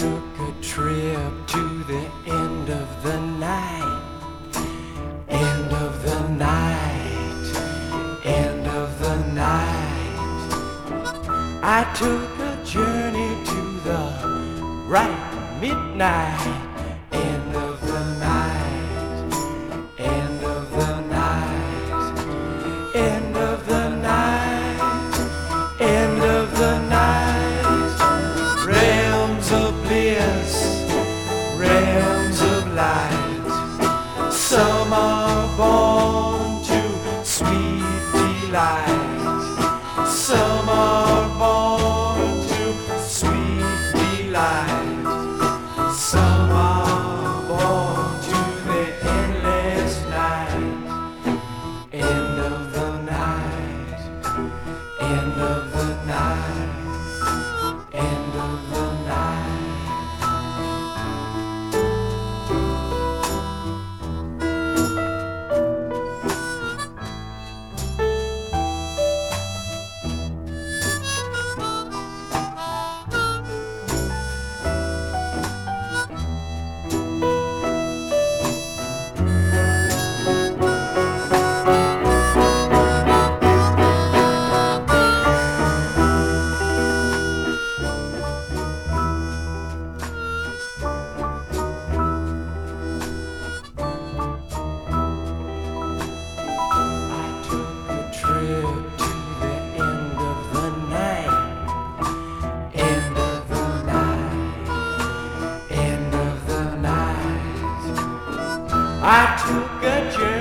took a trip to the end of the night, end of the night, end of the night. I took a journey to the right midnight, end of the night, end of the night, end of the night, end of the night. Realms of bliss, realms of light. Some are born to sweet delight. Some are born to sweet delight. Some are born to the endless night. End of the night, end of the night, end of the night. I took a journey